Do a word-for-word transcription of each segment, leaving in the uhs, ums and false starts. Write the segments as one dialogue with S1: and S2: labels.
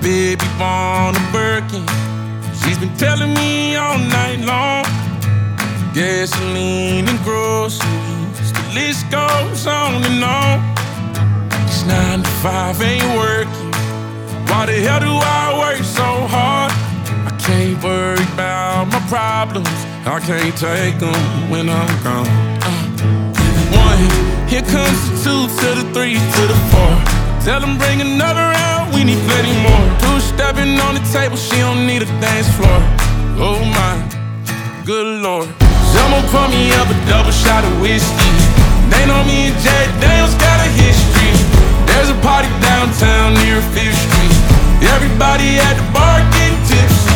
S1: baby born a Birkin. She's been telling me all night long. Gasoline and groceries, the list goes on and on. It's nine to five ain't working. Why the hell do I work so hard? I can't worry about my problems. I can't take them when I'm gone. uh, One, here comes the two to the three to the four. Tell them bring another round, we need plenty more. Two stepping on the table, she don't need a dance floor. Oh my, good Lord. Someone pour me up a double shot of whiskey. They know me and Jack Daniels got a history. There's a party downtown near Fifth Street. Everybody at the bar getting tipsy.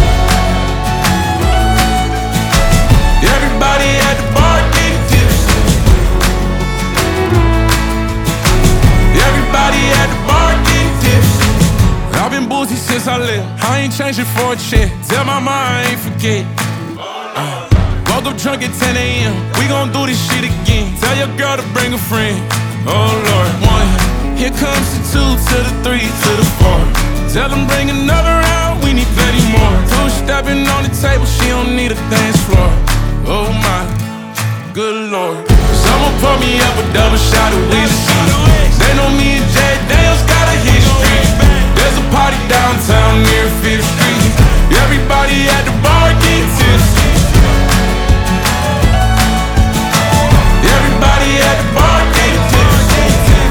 S1: Everybody at the bar getting tipsy. Everybody at the bar getting tipsy. I've been boozy since I left. I ain't changing for a check. Tell my mom I ain't forget. uh, Woke up drunk at ten a m We gon' do this shit again. Tell your girl to bring a friend. Oh Lord. One, here comes the two to the three to the four. Tell them bring another round, we need plenty more. Two stepping on the table, she don't need a dance floor. Oh my, good Lord. Someone pour me up a double shot of whiskey. They know me and Jack Daniels got a history. There's a party downtown near Fifth Street. Everybody at the bar getting tipsy. Everybody at the bar getting tipsy.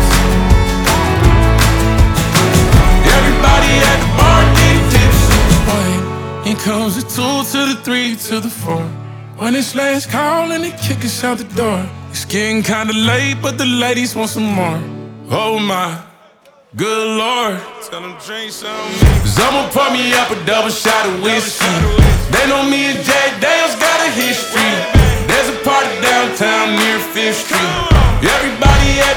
S1: Everybody at the bar getting tipsy. One, here comes the two to the three to the four. When it's last call and they kick us out the door. It's getting kinda late, but the ladies want some more. Oh my, good Lord. Tell them drink some. Someone pour me up a double shot of whiskey. They know me and Jack Daniels got a history. There's a party downtown near Fifth Street. Everybody at